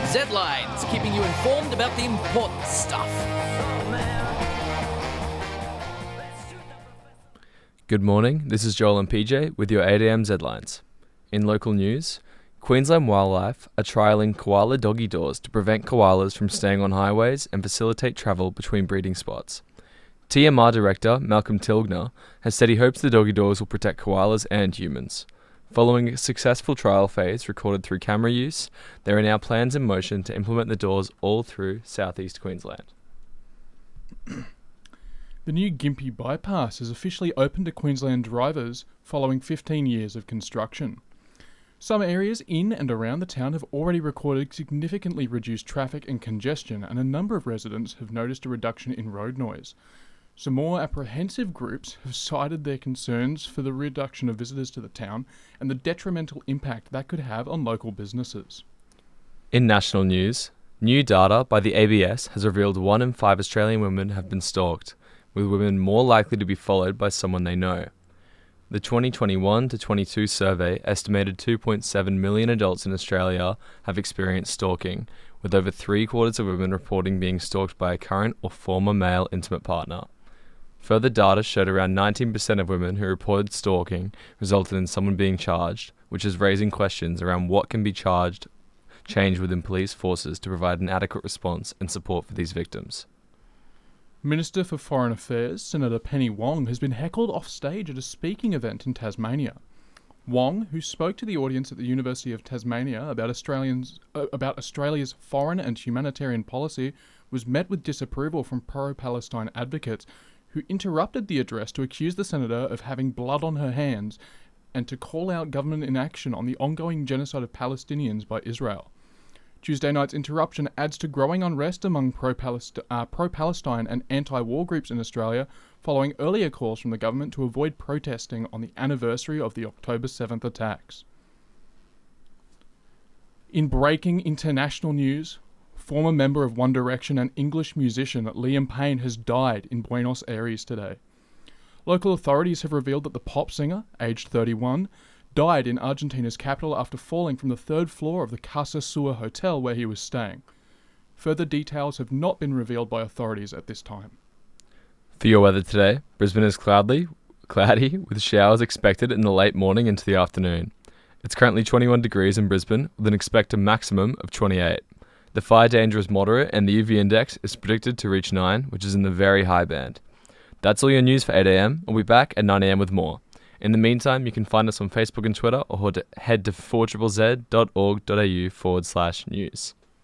Z-Lines, keeping you informed about the important stuff. Good morning, this is Joel and PJ with your 8am Z-Lines. In local news, Queensland Wildlife are trialling koala doggy doors to prevent koalas from staying on highways and facilitate travel between breeding spots. TMR Director Malcolm Tilgner has said he hopes the doggy doors will protect koalas and humans. Following a successful trial phase recorded through camera use, there are now plans in motion to implement the doors all through southeast Queensland. The new Gympie bypass is officially open to Queensland drivers following 15 years of construction. Some areas in and around the town have already recorded significantly reduced traffic and congestion, and a number of residents have noticed a reduction in road noise. Some more apprehensive groups have cited their concerns for the reduction of visitors to the town and the detrimental impact that could have on local businesses. In national news, new data by the ABS has revealed 1 in 5 Australian women have been stalked, with women more likely to be followed by someone they know. The 2021 to 22 survey estimated 2.7 million adults in Australia have experienced stalking, with over 3/4 of women reporting being stalked by a current or former male intimate partner. Further data showed around 19% of women who reported stalking resulted in someone being charged, which is raising questions around what can be changed within police forces to provide an adequate response and support for these victims. Minister for Foreign Affairs, Senator Penny Wong, has been heckled off stage at a speaking event in Tasmania. Wong, who spoke to the audience at the University of Tasmania about Australia's foreign and humanitarian policy, was met with disapproval from pro-Palestine advocates who interrupted the address to accuse the senator of having blood on her hands and to call out government inaction on the ongoing genocide of Palestinians by Israel. Tuesday night's interruption adds to growing unrest among pro-Palestine and anti-war groups in Australia, following earlier calls from the government to avoid protesting on the anniversary of the October 7th attacks. In breaking international news, former member of One Direction and English musician Liam Payne has died in Buenos Aires today. Local authorities have revealed that the pop singer, aged 31, died in Argentina's capital after falling from the 3rd floor of the Casa Sur hotel where he was staying. Further details have not been revealed by authorities at this time. For your weather today, Brisbane is cloudy with showers expected in the late morning into the afternoon. It's currently 21 degrees in Brisbane with an expected maximum of 28. The fire danger is moderate and the UV index is predicted to reach 9, which is in the very high band. That's all your news for 8am. We'll be back at 9am with more. In the meantime, you can find us on Facebook and Twitter or head to 4ZZZ.org.au/news.